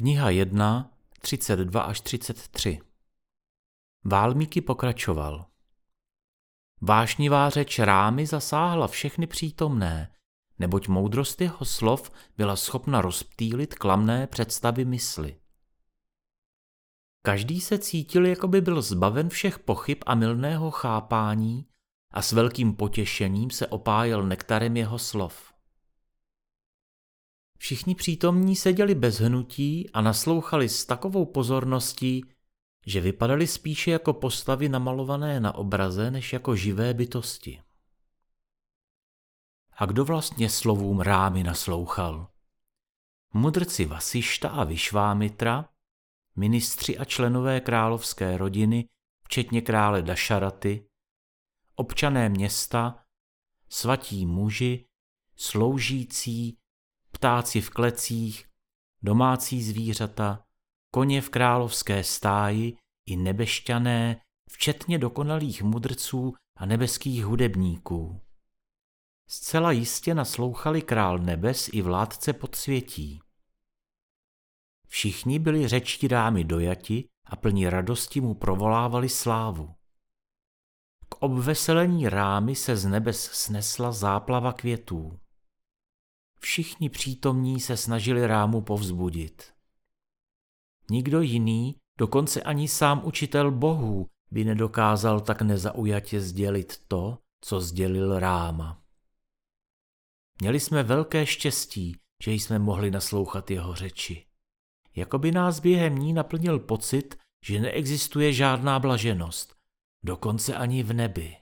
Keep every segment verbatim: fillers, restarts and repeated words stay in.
Kniha jedna, třicet dva až třicet tři. Válmíky pokračoval. Vášnivá řeč Rámy zasáhla všechny přítomné, neboť moudrost jeho slov byla schopna rozptýlit klamné představy mysli. Každý se cítil, jako by byl zbaven všech pochyb a mylného chápání a s velkým potěšením se opájel nektarem jeho slov. Všichni přítomní seděli bez hnutí a naslouchali s takovou pozorností, že vypadali spíše jako postavy namalované na obraze, než jako živé bytosti. A kdo vlastně slovům Rámy naslouchal? Mudrci Vasišta a Višvámitra, ministři a členové královské rodiny, včetně krále Dašaraty, občané města, svatí muži, sloužící, ptáci v klecích, domácí zvířata, koně v královské stáji i nebešťané, včetně dokonalých mudrců a nebeských hudebníků. Zcela jistě naslouchali král nebes i vládce podsvětí. Všichni byli řečtí Rámy dojati a plní radosti mu provolávali slávu. K obveselení Rámy se z nebes snesla záplava květů. Všichni přítomní se snažili Rámu povzbudit. Nikdo jiný, dokonce ani sám učitel bohů, by nedokázal tak nezaujatě sdělit to, co sdělil Ráma. Měli jsme velké štěstí, že jsme mohli naslouchat jeho řeči. Jakoby nás během ní naplnil pocit, že neexistuje žádná blaženost, dokonce ani v nebi.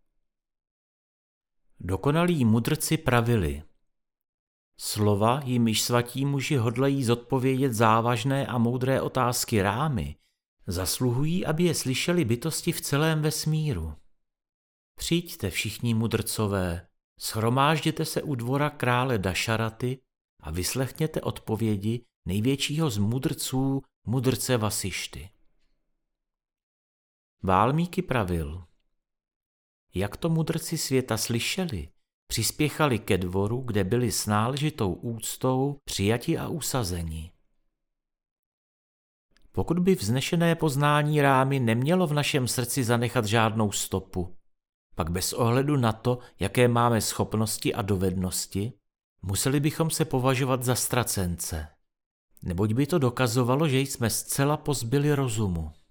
Dokonalí mudrci pravili: slova, jimiž svatí muži hodlají zodpovědět závažné a moudré otázky Rámy, zasluhují, aby je slyšeli bytosti v celém vesmíru. Přijďte všichni mudrcové, shromážděte se u dvora krále Dašaraty a vyslechněte odpovědi největšího z mudrců, mudrce Vasišty. Válmíky pravil: jak to mudrci světa slyšeli, přispěchali ke dvoru, kde byli s náležitou úctou přijati a usazeni. Pokud by vznešené poznání Rámy nemělo v našem srdci zanechat žádnou stopu, pak bez ohledu na to, jaké máme schopnosti a dovednosti, museli bychom se považovat za ztracence, neboť by to dokazovalo, že jsme zcela pozbyli rozumu.